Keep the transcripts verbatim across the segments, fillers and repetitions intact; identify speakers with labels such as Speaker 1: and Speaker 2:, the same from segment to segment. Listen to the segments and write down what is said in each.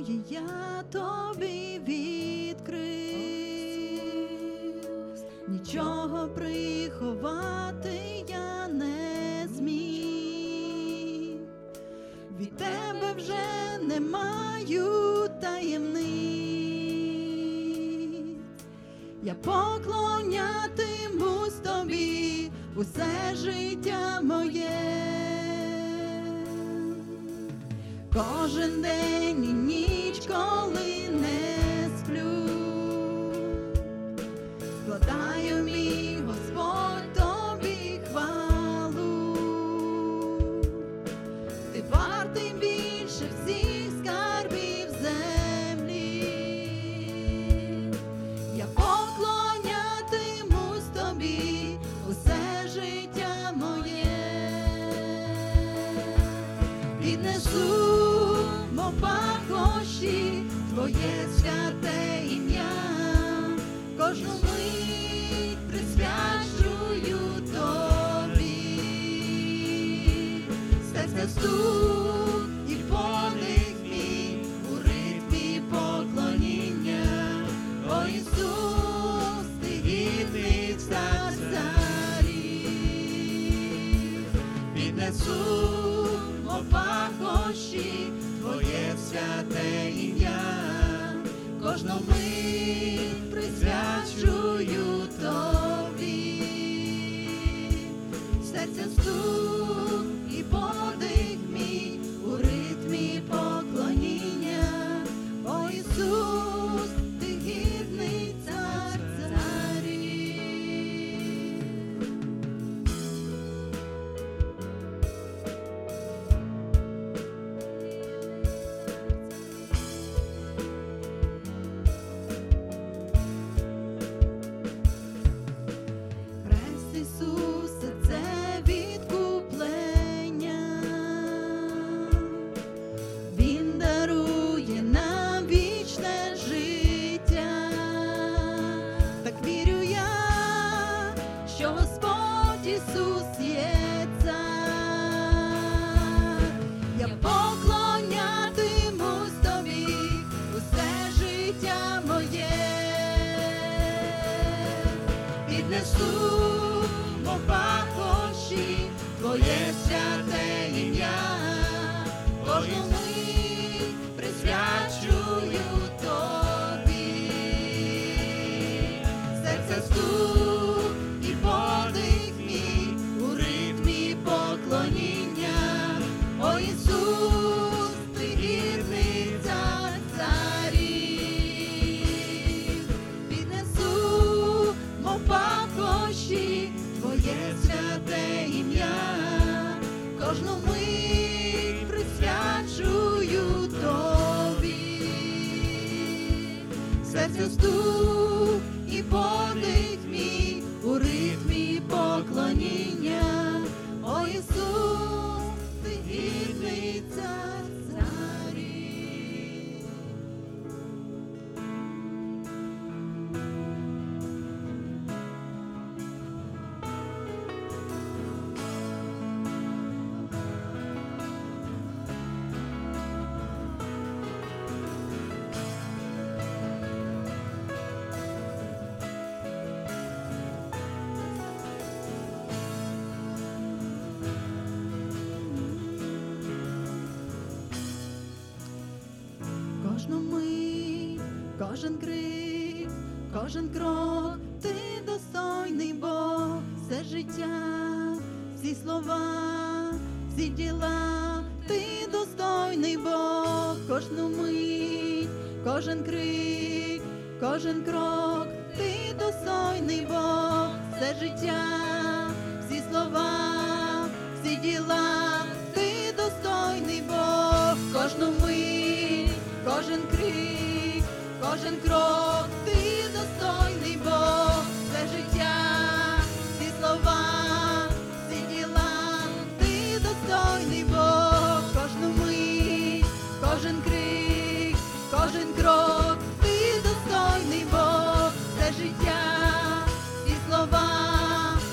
Speaker 1: мої я тобі відкрив, нічого приховати я не зміг, від тебе вже не маю таємниць, я поклонятимусь тобі усе життя моє. Кожен день і ніч, коли не сплю, складаю, мій Господь, тобі хвалу. Ти вартий більше всіх скарбів землі, я поклонятимусь тобі усе життя моє. Піднесу пахощі твоє святе ім'я, кожну мить присвячую тобі, серця стук і подих мій у ритмі поклоніння. О Ісус, ти гідний цар царів, піднесу о пахощі твоє святе ім'я, кожну мить присвячую тобі, серця стук і подих мій у ритмі поклоніння. О Ісус, ти гідний цар царів. Ісусе, це відкуплення, Він дарує нам вічне життя. Так вірю я, що Господь Ісус є цар. Я поклонятимусь тобі усе життя моє, піднесу пахощі твоє святе ім'я, кожну мить присвячую тобі, серця стук і подих мій у ритмі поклоніння. О Ісус, ти гідний цар царів, піднесу мов пахощі твоє святе ім'я, кожну мить присвячую тобі, серця стук і подих мій у ритмі поклоніння. О Ісус, ти гідний цар царів. Кожну мить, кожен крик, кожен крок, ти достойний Бог, все життя, всі слова, всі діла, ти достойний Бог. Кожну мить, кожен крик, кожен крок, ти достойний Бог, все життя, всі слова, всі діла, ти достойний Бог. Кожну мить, кожен крик, кожен крок, ти достойний Бог, все життя, всі слова, всі діла, ти достойний Бог. Кожну мить, кожен крик, кожен крок, ти достойний Бог, все життя, всі слова,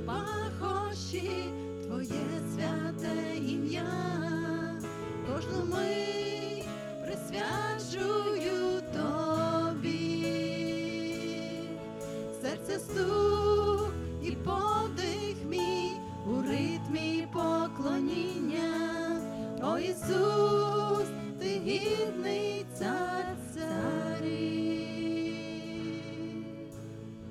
Speaker 1: пахощі Твоє святе ім'я, кожну мить присвячую Тобі. Серце стук